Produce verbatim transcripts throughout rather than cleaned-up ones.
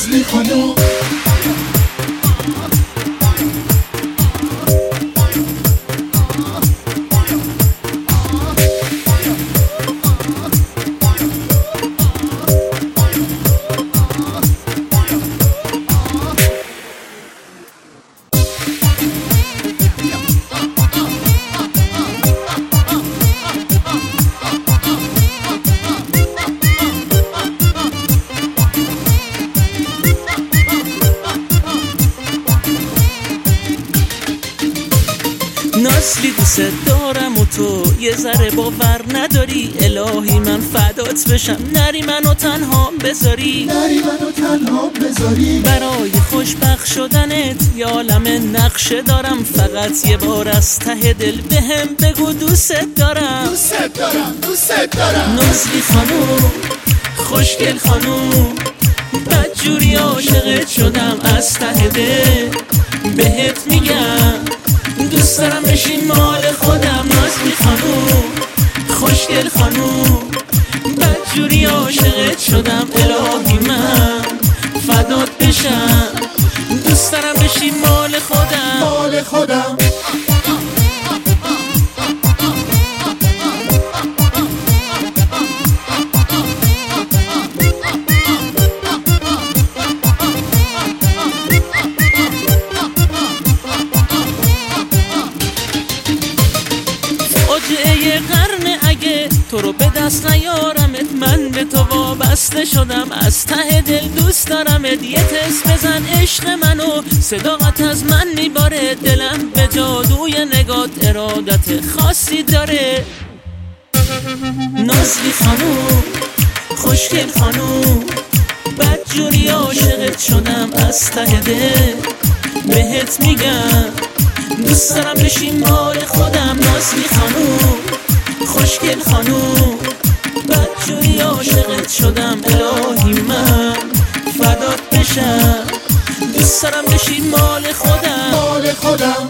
نازلی خانوم. نازلی دوست دارم و تو یه ذره باور نداری، الهی من فدات بشم نری منو تنها بذاری، نری منو تنها بذاری. برای خوشبخت شدنت یه عالم نقشه دارم، فقط یه بار از ته دل بهم بگو دوست دارم. دوست دارم دوست دارم. نازلی خانوم خوشگل خانوم، بدجوری عاشقت شدم از ته دل، بهت میگم دوست دارم بشین مال خودم. نازلی خانوم خوشگل خانوم، بدجوری عاشقت شدم، الهی من فدات بشم، دوست دارم بشین مال خودم. مال خودم. فاجعه قرن اگه تو رو به دست نیارمت، من به تو وابسته شدم از ته دل دوست دارمت. یه تست بزن عشق منو، صداقت از من میباره، دلم به جادوی نگات ارادت خاصی داره. نازلی خانوم خوشگل خانوم، بدجوری عاشقت شدم از ته دل، بهت میگم دوست دارم بشین مال خودم. نازلی خانوم خوشگل خانوم، بدجوری عاشقت شدم، الهی من فدات بشم، دوست دارم بشین مال خودم. مال خودم.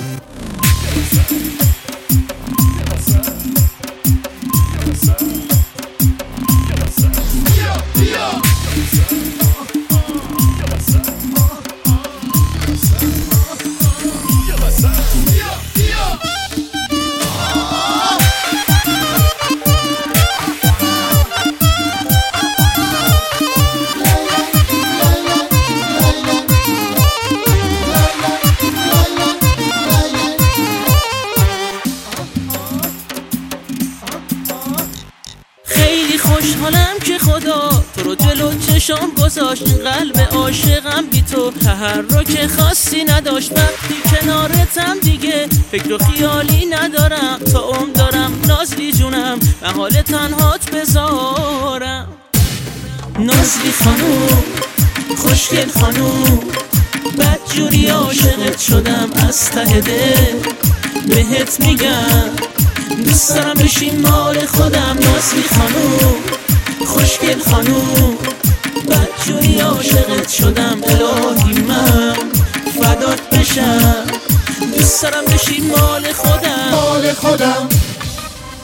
خوشحالم که خدا تو رو جلو چشام گذاشت، این قلب عاشقم بی تو تحرک خاصی نداشت. وقتی کنارتم دیگه فکر و خیالی ندارم، تا عمر دارم نازلی جونم و حال تنهات بذارم. نازلی خانوم خوشگل خانوم، بدجوری عاشقت شدم از ته دل، بهت میگم دوست دارم بشین مال خودم. نازلی خانوم خوشگل خانوم، بدجوری عاشقت شدم، الهی من فدات بشم، دوست دارم بشین مال خودم. مال خودم.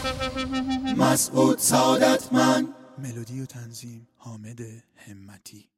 مسعود سعادت من. ملودی و تنظیم حامد همتی.